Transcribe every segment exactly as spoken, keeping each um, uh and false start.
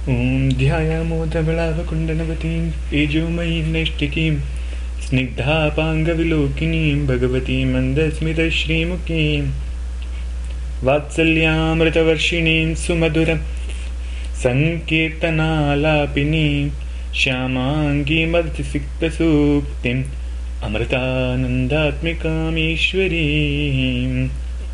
Om Dhyayamodhavalavakundanavatim Ejomayim Nashtikim Snigdhapangavilokinim Bhagavatim Mandasmita Shrimukim Vatsalyamritavarshinim Sumaduram Sankirtanalapinim Shyamangi Madhyasikta Suktim Amritanandatmikam Ishwarim.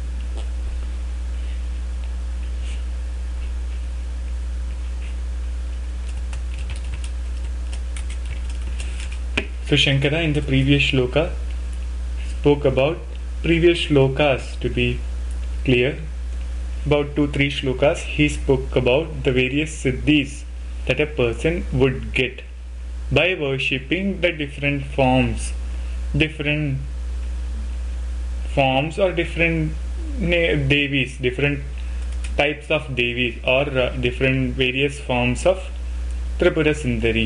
So Shankara in the previous shloka spoke about previous shlokas, to be clear, about two three shlokas he spoke about the various siddhis that a person would get by worshipping the different forms, different forms or different devis, different types of devis or uh, different various forms of Tripura Sundari.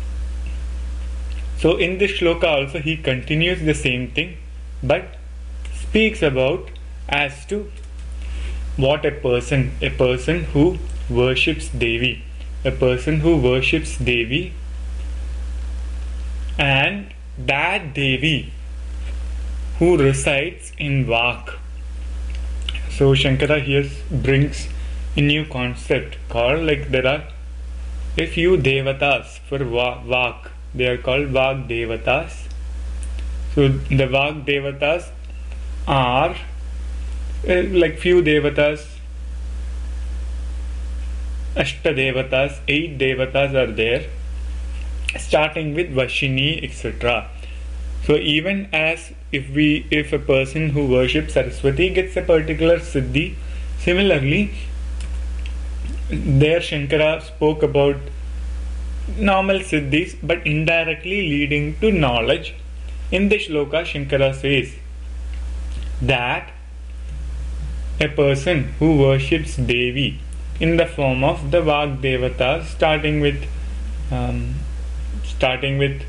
So in this shloka also he continues the same thing, but speaks about as to what a person, a person who worships Devi, a person who worships Devi, and that Devi who resides in Vak. So Shankara here brings a new concept called, like, there are a few devatas for Vak. They are called Vak Devatas. So the Vak Devatas are uh, like few Devatas, Ashta Devatas, eight Devatas are there, starting with Vashini, et cetera. So even as if we, if a person who worships Saraswati gets a particular Siddhi, similarly, there Shankara spoke about normal siddhis but indirectly leading to knowledge. In the shloka Shankara says that a person who worships Devi in the form of the Vak Devatas, starting with um, starting with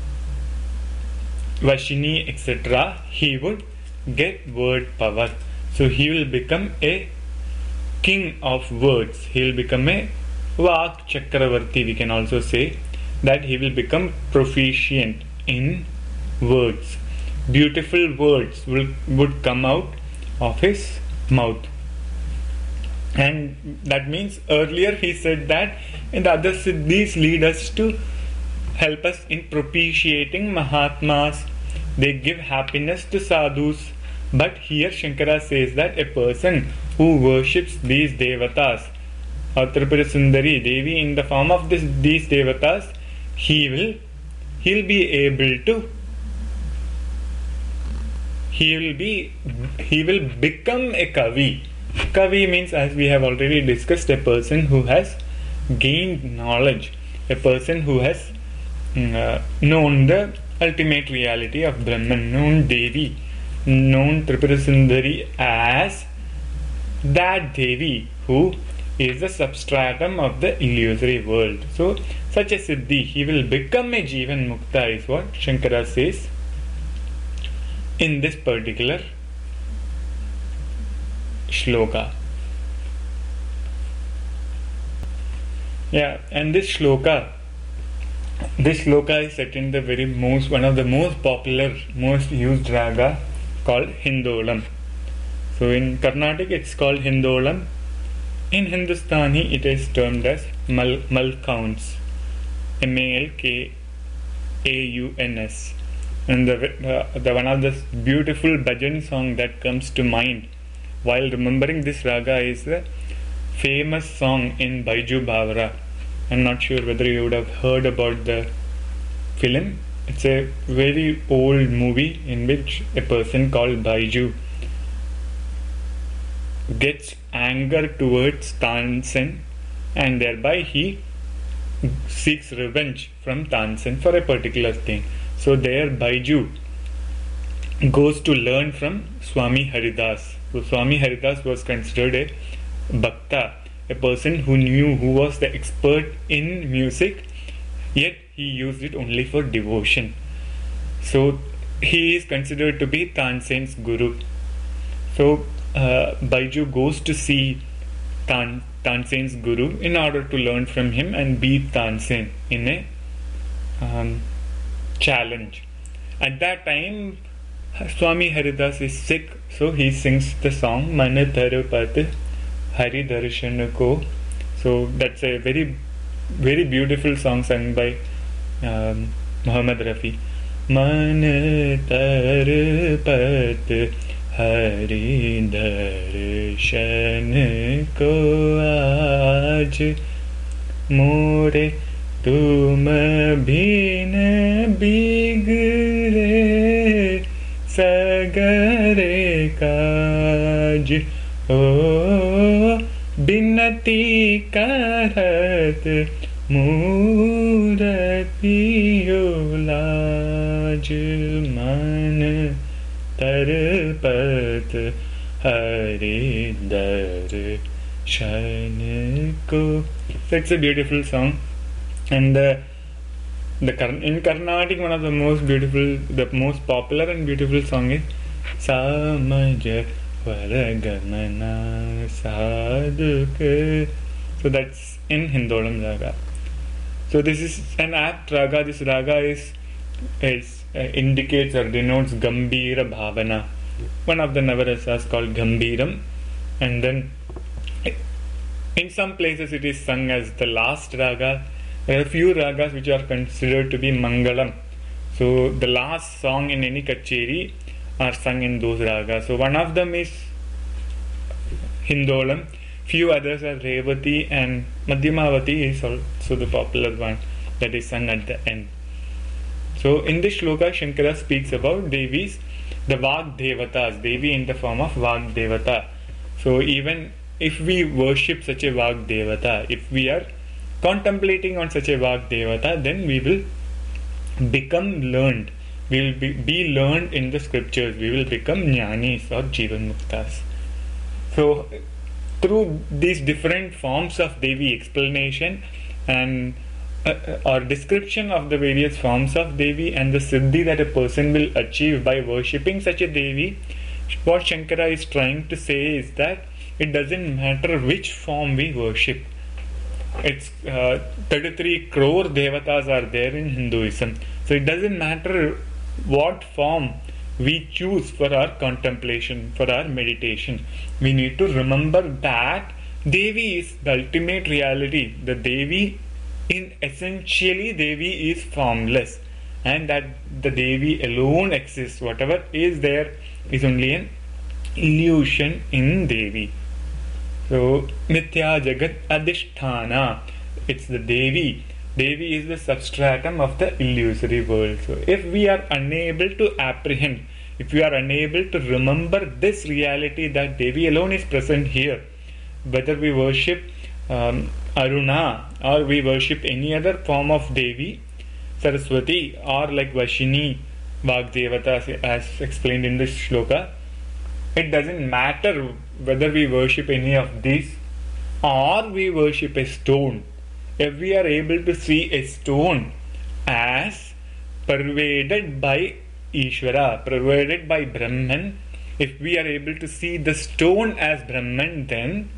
Vashini, et cetera, he would get word power. So he will become a king of words. He will become a Vak Chakravarti. We can also say that he will become proficient in words. Beautiful words will would come out of his mouth. And that means earlier he said that in the other siddhis lead us to help us in propitiating Mahatmas. They give happiness to sadhus. But here Shankara says that a person who worships these devatas, or Tripura Sundari Devi, in the form of this, these devatas, he will he will be able to he will be he will become a Kavi. Kavi means, as we have already discussed, a person who has gained knowledge, a person who has uh, known the ultimate reality of Brahman, known Devi, known Tripura Sundari as that Devi who is the substratum of the illusory world. So such a siddhi, he will become a Jivan Mukta, is what Shankara says in this particular shloka. Yeah, and this shloka this shloka is set in the very most one of the most popular, most used raga called Hindolam. So in Carnatic it's called Hindolam. In Hindustani it is termed as Mal Malkauns, M A L K A U N S. And the, uh, the one of the beautiful bhajan song that comes to mind while remembering this raga is the famous song in Baiju Bhavara. I'm not sure whether you would have heard about the film. It's a very old movie in which a person called Baiju gets anger towards Tansen, and thereby he seeks revenge from Tansen for a particular thing. So there Baiju goes to learn from Swami Haridas. So Swami Haridas was considered a Bhakta, a person who knew, who was the expert in music, yet he used it only for devotion. So he is considered to be Tansen's guru. So uh, Baiju goes to see Tan, Tansen's guru in order to learn from him and beat Tansen in a um, challenge. At that time, Swami Haridas is sick, so he sings the song Mana Tharupat Hari Darshan Ko. So that's a very, very beautiful song sung by um, Muhammad Rafi. Mana Tharupat Hari Darshan Ko Aaj More तुम बिन बिगड़े सगरे काज ओ बिनती करत मूरतियो लाज मन तरपत हरि दर्शन को. That's a beautiful song. And the, the in Carnatic, one of the most beautiful, the most popular and beautiful song is Samaja Varagamana Sadhuka. So that's in Hindolam Raga. So this is an apt raga. This raga is, is uh, indicates or denotes Gambhira Bhavana. One of the Navarasas called Gambhiram. And then in some places it is sung as the last raga. There are few ragas which are considered to be Mangalam. So the last song in any kacheri are sung in those ragas. So one of them is Hindolam. Few others are Revati, and Madhyamavati is also the popular one that is sung at the end. So in this shloka, Shankara speaks about Devis, the Vag Devatas, Devi in the form of Vag Devata. So even if we worship such a Vag Devata, if we are contemplating on such a Vag Devata, then we will become learned. We will be, be learned in the scriptures. We will become Jnanis or Jivan Muktas. So, through these different forms of Devi explanation and uh, or description of the various forms of Devi and the Siddhi that a person will achieve by worshipping such a Devi, what Shankara is trying to say is that it doesn't matter which form we worship. It's uh, thirty-three crore devatas are there in Hinduism. So it doesn't matter what form we choose for our contemplation, for our meditation. We need to remember that Devi is the ultimate reality. The Devi, in essentially Devi is formless, and that the Devi alone exists. Whatever is there is only an illusion in Devi. So, Mithya Jagat Adishthana, it's the Devi. Devi is the substratum of the illusory world. So, if we are unable to apprehend, if we are unable to remember this reality that Devi alone is present here, whether we worship um, Aruna or we worship any other form of Devi, Saraswati or like Vashini, Vagdevata as explained in this shloka, it doesn't matter whether we worship any of these or we worship a stone. If we are able to see a stone as pervaded by Ishvara, pervaded by Brahman, if we are able to see the stone as Brahman, then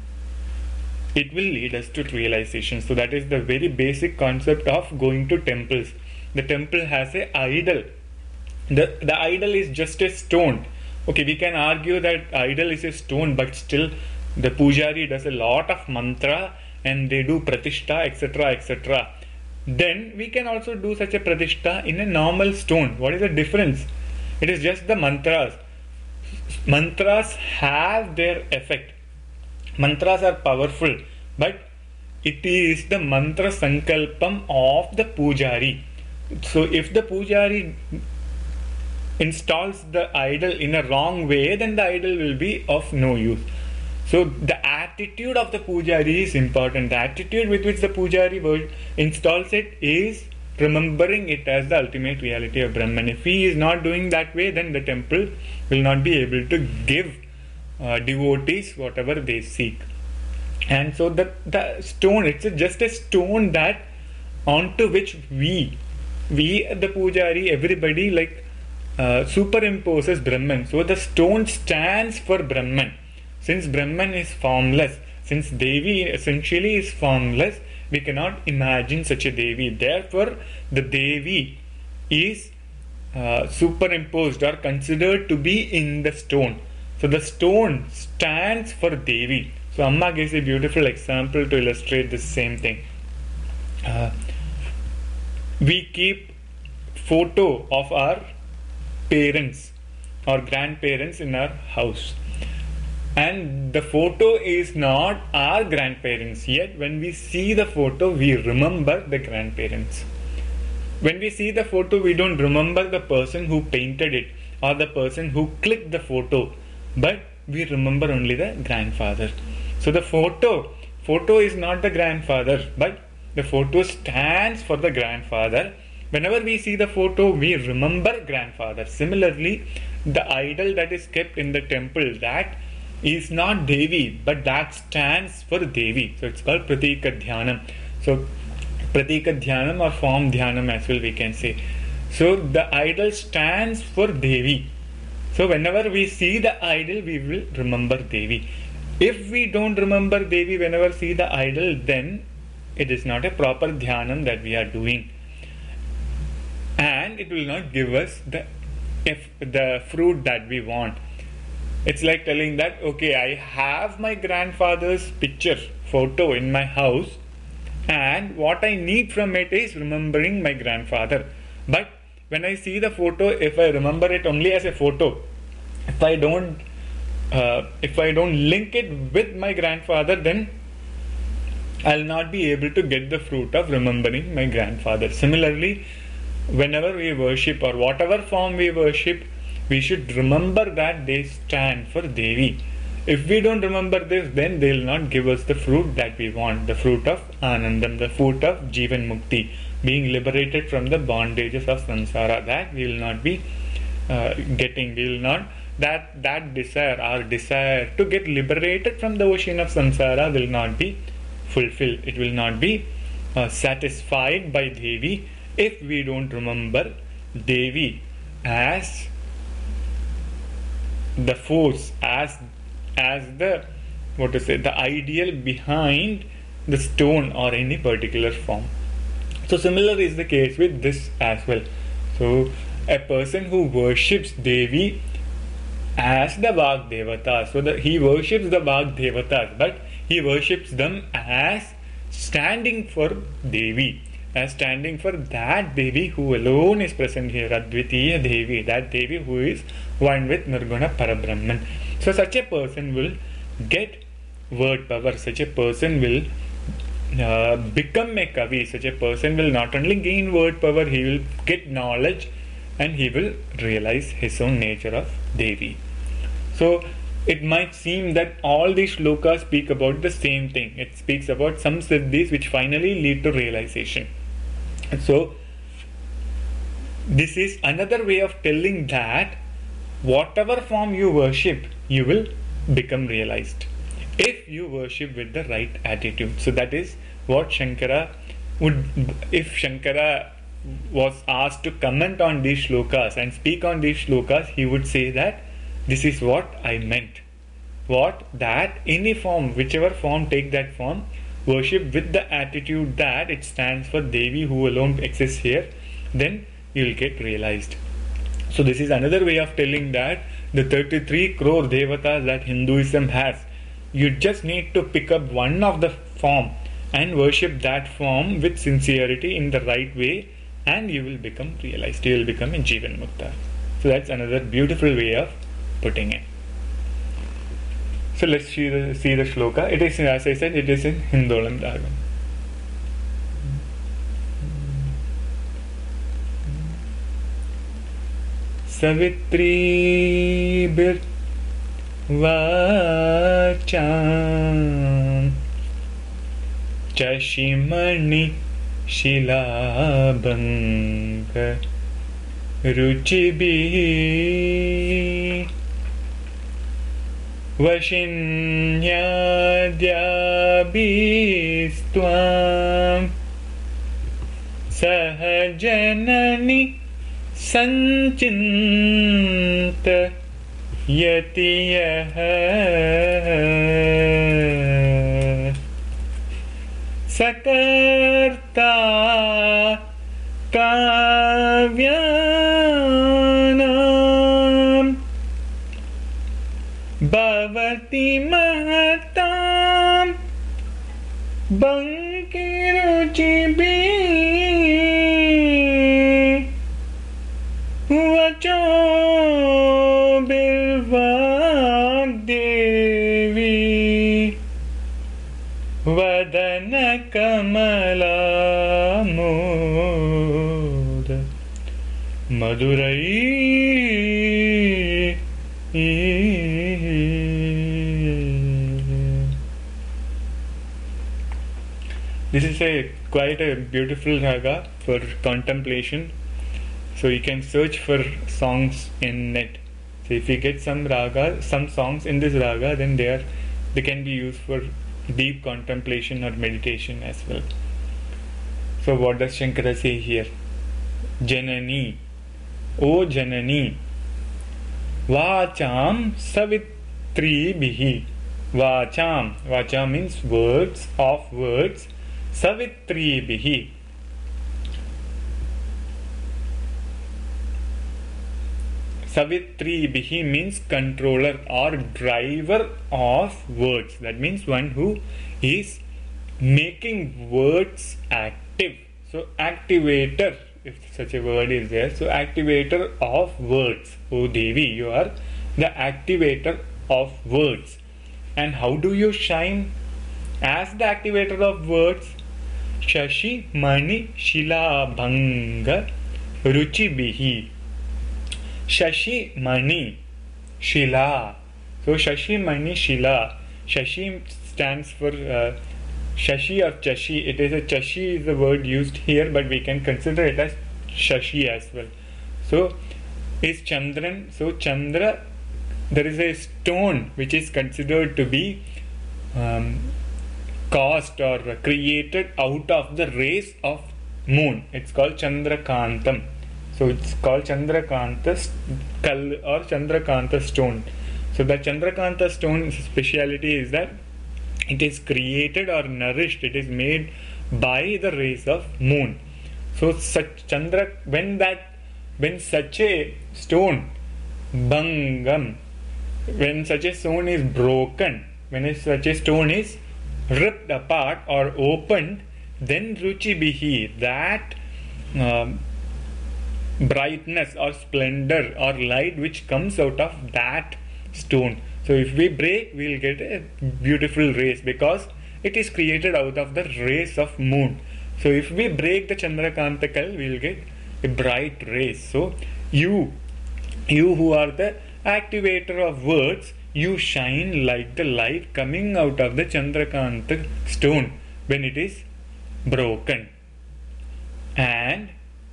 it will lead us to realization. So that is the very basic concept of going to temples. The temple has an idol. The, the idol is just a stone. Okay, we can argue that idol is a stone, but still the pujari does a lot of mantra and they do pratishta, et cetera, et cetera. Then we can also do such a pratishta in a normal stone. What is the difference? It is just the mantras. Mantras have their effect. Mantras are powerful, but it is the mantra sankalpam of the pujari. So if the pujari installs the idol in a wrong way, then the idol will be of no use. So the attitude of the pujari is important. The attitude with which the pujari installs it is remembering it as the ultimate reality of Brahman. If he is not doing that way, then the temple will not be able to give uh, devotees whatever they seek. And so the, the stone, it's a, just a stone that onto which we, we the pujari, everybody like Uh, superimposes Brahman. So the stone stands for Brahman. Since Brahman is formless, Since Devi essentially is formless, we cannot imagine such a Devi. Therefore, the Devi is uh, superimposed or considered to be in the stone. So the stone stands for Devi. So Amma gives a beautiful example to illustrate this same thing. Uh, we keep photo of our parents or grandparents in our house, and the photo is not our grandparents, yet when we see the photo we remember the grandparents. When we see the photo, we don't remember the person who painted it or the person who clicked the photo, but we remember only the grandfather. So the photo photo is not the grandfather, but the photo stands for the grandfather. Whenever we see the photo, we remember grandfather. Similarly, the idol that is kept in the temple, that is not Devi, but that stands for Devi. So it's called Pratika Dhyanam. So Pratika Dhyanam or form Dhyanam as well we can say. So the idol stands for Devi. So whenever we see the idol, we will remember Devi. If we don't remember Devi whenever see the idol, then it is not a proper Dhyanam that we are doing. And it will not give us the if the fruit that we want. It's like telling that, okay, I have my grandfather's picture, photo in my house, and what I need from it is remembering my grandfather. But when I see the photo, if I remember it only as a photo, if I don't uh, if I don't link it with my grandfather, then I'll not be able to get the fruit of remembering my grandfather. Similarly, whenever we worship or whatever form we worship, we should remember that they stand for Devi. If we don't remember this, then they will not give us the fruit that we want, the fruit of Anandam, the fruit of Jivan Mukti, being liberated from the bondages of samsara. That we will not be uh, getting. We will not, that, that desire, our desire to get liberated from the ocean of samsara will not be fulfilled. It will not be uh, satisfied by Devi if we don't remember Devi as the force, as as the what to say, the ideal behind the stone or any particular form. So similar is the case with this as well. So a person who worships Devi as the Vag Devatas, so that he worships the Vag Devatas, but he worships them as standing for Devi, as standing for that Devi who alone is present here, Advitiya Devi, that Devi who is one with Nirguna Parabrahman. So such a person will get word power, such a person will uh, become a Kavi, such a person will not only gain word power, he will get knowledge and he will realize his own nature of Devi. So it might seem that all these shlokas speak about the same thing. It speaks about some siddhis which finally lead to realization. So this is another way of telling that whatever form you worship, you will become realized if you worship with the right attitude. So that is what Shankara would, if Shankara was asked to comment on these shlokas and speak on these shlokas, he would say that this is what I meant. What? That any form, whichever form, take that form, worship with the attitude that it stands for Devi who alone exists here, then you will get realized. So this is another way of telling that the thirty-three crore devatas that Hinduism has, you just need to pick up one of the form and worship that form with sincerity in the right way, and you will become realized. You will become a Jivan Mukta. So that's another beautiful way of putting it. So let's see the, see the shloka. It is, as I said, it is in Hindolan Ragam. Savitri bir vacham Chashimani shilabanka ruchibi Vashinyadhyabhistvam sahajanani sancinta yatiyah कर्ता काव्यानां भवति महतां बंकिरुचिभिः वचो बिल्वाग्देवी वदन कमलामोद Madurai. This is a quite a beautiful raga for contemplation. So you can search for songs in net. So if you get some raga, some songs in this raga, then they are they can be used for deep contemplation or meditation as well. So what does Shankara say here? Janani, O Janani, Vacham Savitri Bihi. Vacham, Vacham means words of words. Savitri Bihi. Savitri Bihi means controller or driver of words. That means one who is making words active. So activator, if such a word is there. So activator of words. O Devi, you are the activator of words. And how do you shine as the activator of words? Shashi Mani Shila Bhanga Ruchi Bihi. Shashi Mani Shila. So Shashi Mani Shila. Shashi stands for uh, Shashi or Chashi. It is a Chashi is the word used here, but we can consider it as Shashi as well. So is Chandran. So Chandra, there is a stone which is considered to be um, caused or created out of the rays of moon. It's called Chandrakantam. So it's called Chandrakanta Kal or Chandrakanta stone. So the Chandrakanta stone's speciality is that it is created or nourished, it is made by the rays of moon. So such Chandra, when that when such a stone Bhangam, when such a stone is broken, when such a stone is ripped apart or opened, then Ruchi Bihi, that um, brightness or splendor or light which comes out of that stone. So if we break, we will get a beautiful rays because it is created out of the rays of moon. So if we break the Chandrakantakal, we will get a bright rays. So you, you who are the activator of words, you shine like the light coming out of the Chandrakanta stone when it is broken. And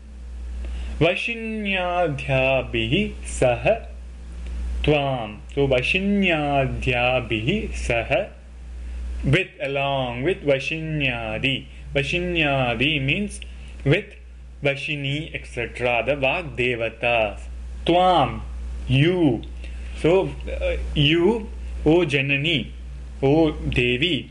Vashinyadhyabhihi saha tvam. So Vashinyadhyabhihi saha, with, along with Vashinyadi. Vashinyadi means with Vashini, et cetera. The Vag Devatas. Tvam, you. So uh, you, O Janani, O Devi,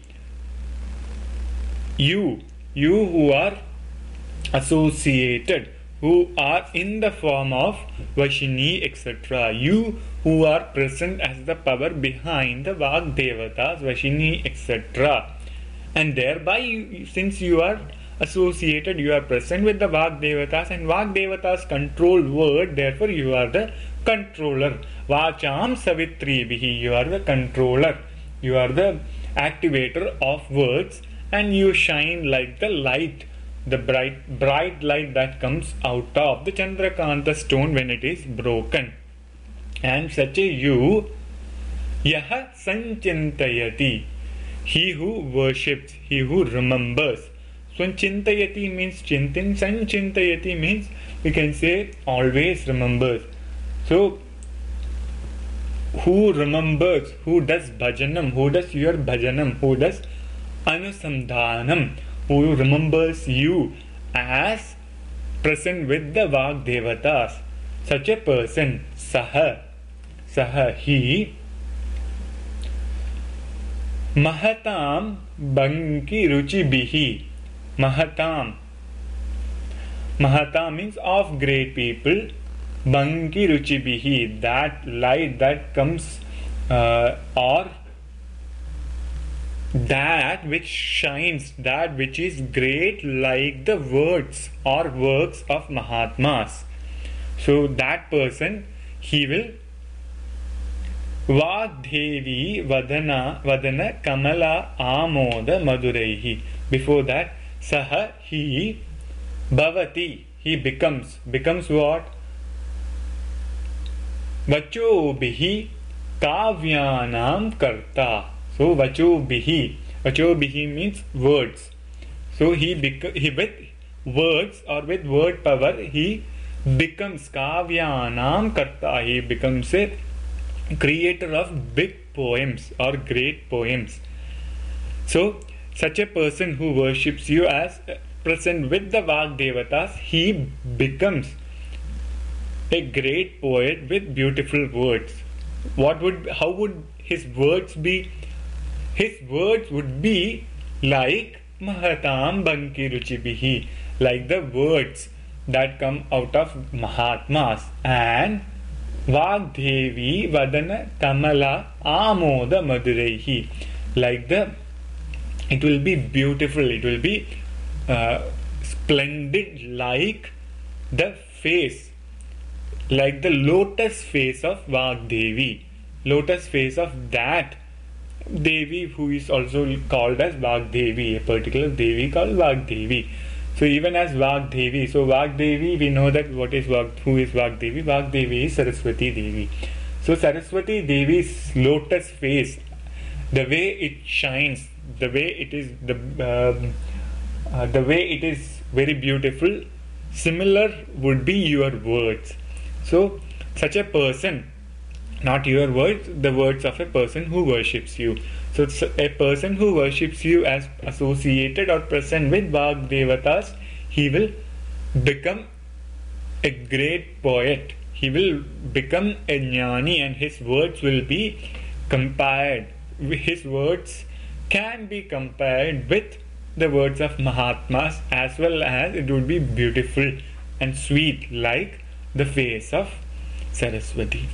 you, you who are associated, who are in the form of Vashini, et cetera. You who are present as the power behind the Vag Devatas, Vashini, et cetera. And thereby, you, since you are associated, you are present with the Vag Devatas, and Vag Devatas control word, therefore you are the controller. Vacham Savitri Bihi, you are the controller, you are the activator of words, and you shine like the light, the bright bright light that comes out of the Chandrakanta stone when it is broken. And such a you, Yaha Sanchintayati, he who worships, he who remembers. So Chintayati means Chintin, Sanchintayati means we can say always remembers. So who remembers, who does bhajanam, who does your bhajanam, who does anusandhanam, who remembers you as present with the Vag Devatas. Such a person, Saha, Saha, he, Mahatam Banki Ruchi Bihi, Mahatam. Mahata means of great people. Banki ruchibihi, that light that comes uh, or that which shines, that which is great like the words or works of Mahatmas. So that person, he will Vagdevi Vadana Vadana Kamala Amoda Maduraihi. Before that, Saha, he, Bhavati, he becomes. Becomes what? Vacho bihi Kavyanam Karta. So Vacho bihi. Vacho bihi means words. So he, bec- he with words or with word power, he becomes Kavyanam Karta. He becomes a creator of big poems or great poems. So such a person who worships you as present with the Vagdevatas, he becomes a great poet with beautiful words. What would, how would his words be? His words would be like Mahatam Banki Ruchibihi, like the words that come out of Mahatmas, and Vagdevi Vadana Kamala Amoda Madureihi, like the, it will be beautiful, it will be uh, splendid, like the face, like the lotus face of Vagdevi, lotus face of that Devi who is also called as Vagdevi, a particular Devi called Vagdevi. So even as Vagdevi, so Vagdevi, we know that what is Vag, who is Vagdevi? Vagdevi is Saraswati Devi. So Saraswati Devi's lotus face, the way it shines, the way it is, the um, uh, the way it is very beautiful, similar would be your words. So such a person, not your words, the words of a person who worships you. So a person who worships you as associated or present with Vagdevatas, he will become a great poet. He will become a jnani, and his words will be compared. His words can be compared with the words of Mahatmas, as well as it would be beautiful and sweet like the face of Saraswati.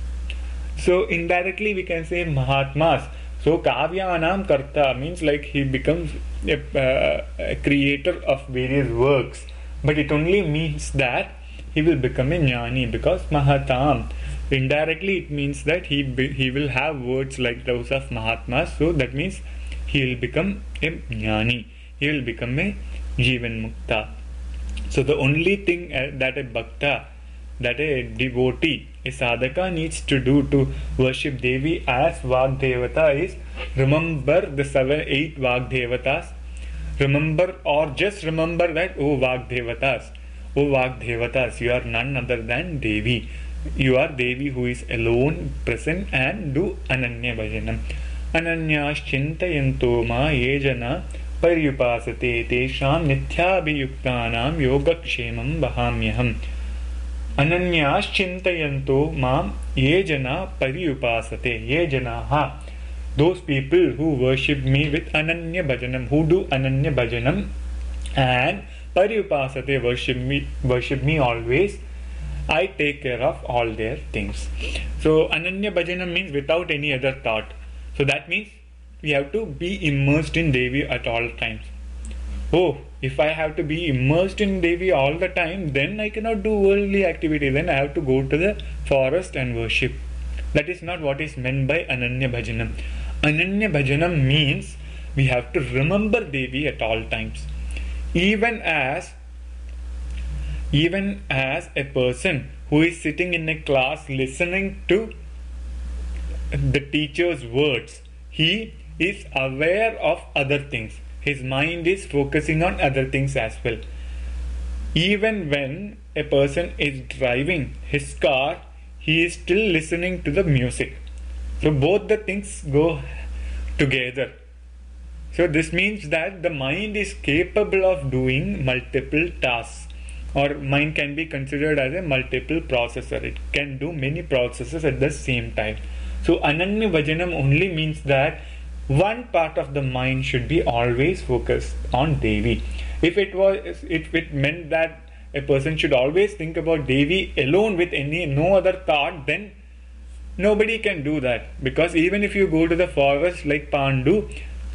So indirectly we can say Mahatmas. So Kavyanam Karta means like he becomes a, uh, a creator of various works, but it only means that he will become a jnani, because Mahatam, indirectly it means that he be, he will have words like those of Mahatmas. So that means he will become a jnani, he will become a Jivan Mukta. So the only thing uh, that a bhakta, that a devotee, a sadhaka needs to do to worship Devi as Vagdevata is remember the seven, eight Vagdevatas. Remember, or just remember that, oh Vagdevatas, oh Vagdevatas, you are none other than Devi. You are Devi who is alone present, and do Ananya Bhajanam. Ananyas Chintayanto Ma Yejana Paryupasate Tesham Nithyabhiyuktanam Yogakshemam Bahamyaham. Ananyas Chintayanto Mam Ye Jana Paryupasate. Ye Jana ha. Those people who worship me with Ananya Bhajanam, who do Ananya Bhajanam and Paryupasate, worship me, worship me always, I take care of all their things. So Ananya Bhajanam means without any other thought. So that means we have to be immersed in Devi at all times. Oh, if I have to be immersed in Devi all the time, then I cannot do worldly activity. Then I have to go to the forest and worship. That is not what is meant by Ananya Bhajanam. Ananya Bhajanam means we have to remember Devi at all times. Even as even as a person who is sitting in a class listening to the teacher's words, he is aware of other things. His mind is focusing on other things as well. Even when a person is driving his car, he is still listening to the music. So both the things go together. So this means that the mind is capable of doing multiple tasks, or mind can be considered as a multiple processor. It can do many processes at the same time. So Ananya Bhajanam only means that one part of the mind should be always focused on Devi. If it was, if it meant that a person should always think about Devi alone with any no other thought, then nobody can do that. Because even if you go to the forest like Pandu,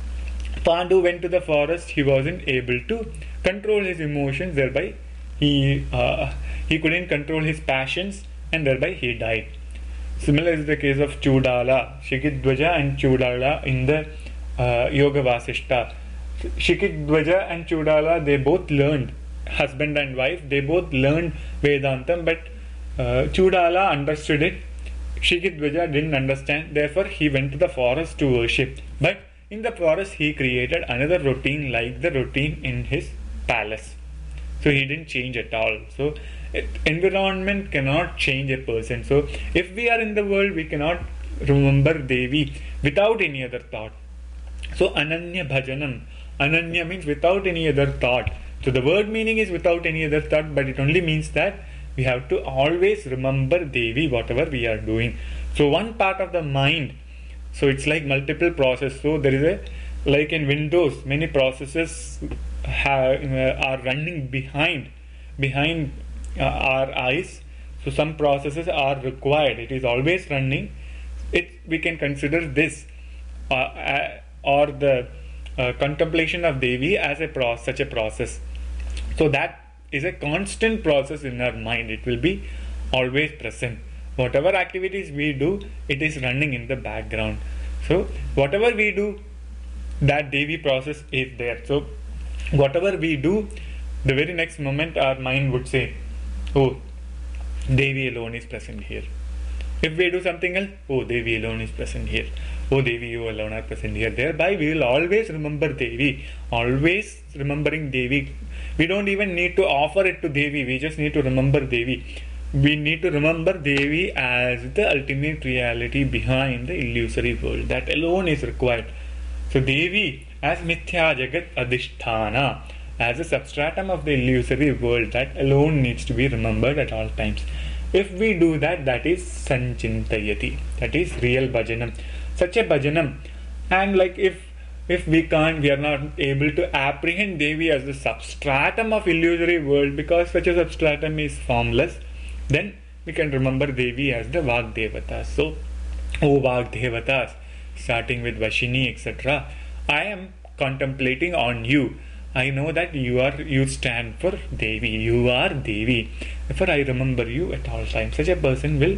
Pandu went to the forest, he wasn't able to control his emotions, thereby he uh, he couldn't control his passions, and thereby he died. Similar is the case of Chudala, Shikidwaja and Chudala in the uh, Yoga Vasishta. Shikidwaja and Chudala, they both learned, husband and wife, they both learned Vedantam, but uh, Chudala understood it, Shikidwaja didn't understand, therefore he went to the forest to worship. But in the forest he created another routine like the routine in his palace. So he didn't change at all. So it, environment cannot change a person. So if we are in the world, we cannot remember Devi without any other thought. So Ananya Bhajanam. Ananya means without any other thought. So the word meaning is without any other thought, but it only means that we have to always remember Devi whatever we are doing. So one part of the mind, so it's like multiple process. So there is a, like in Windows, many processes have, uh, are running behind behind uh, our eyes. So some processes are required. It is always running. It we can consider this uh, uh, or the uh, contemplation of Devi as a pro- such a process. So that is a constant process in our mind. It will be always present. Whatever activities we do, it is running in the background. So whatever we do, that Devi process is there. So whatever we do, the very next moment our mind would say, oh, Devi alone is present here. If we do something else, oh, Devi alone is present here. Oh, Devi, you alone are present here. Thereby we will always remember Devi. Always remembering Devi. We don't even need to offer it to Devi. We just need to remember Devi. We need to remember Devi as the ultimate reality behind the illusory world. That alone is required. So Devi as Mithya Jagat Adhisthana, as a substratum of the illusory world, that alone needs to be remembered at all times. If we do that, that is Sanchintayati. That is real bhajanam. Such a bhajanam. And like if if we can't, we are not able to apprehend Devi as the substratum of illusory world, because such a substratum is formless, then we can remember Devi as the Vagdevatas. So, O Vagdevatas, starting with Vashini, et cetera, I am contemplating on you. I know that you are, you stand for Devi. You are Devi. Therefore, I remember you at all times. Such a person will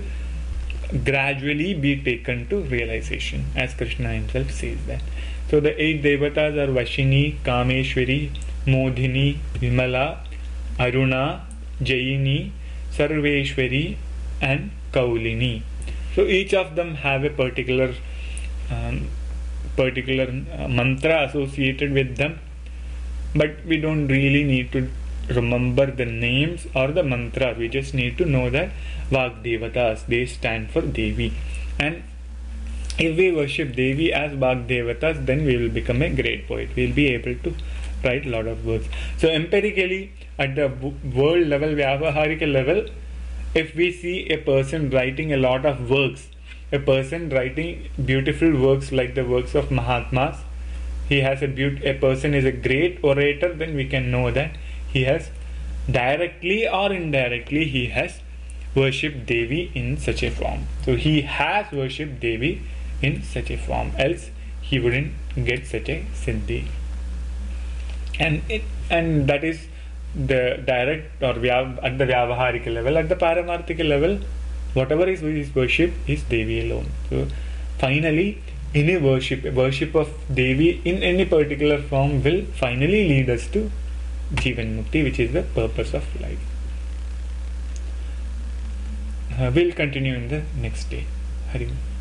gradually be taken to realization, as Krishna himself says that. So the eight devatas are Vashini, Kameshwari, Modhini, Vimala, Aruna, Jayini, Sarveshwari and Kaulini. So each of them have a particular um, particular uh, mantra associated with them, but we don't really need to remember the names or the mantra. We just need to know that Vagdevatas, they stand for Devi. And if we worship Devi as Vagdevatas, then we will become a great poet. We will be able to write a lot of words. So empirically, at the world level, Vyavaharika level, if we see a person writing a lot of works, a person writing beautiful works like the works of Mahatmas, he has a beaut- a person is a great orator, then we can know that he has directly or indirectly he has worshipped Devi in such a form. So he has worshipped Devi in such a form, else he wouldn't get such a siddhi. And it and that is the direct or vyav, at the Vyavaharika level. At the Paramarthika level, whatever is his worship is Devi alone. So finally, any worship, worship of Devi in any particular form will finally lead us to Jivan Mukti, which is the purpose of life. Uh, we'll continue in the next day. Hari Om.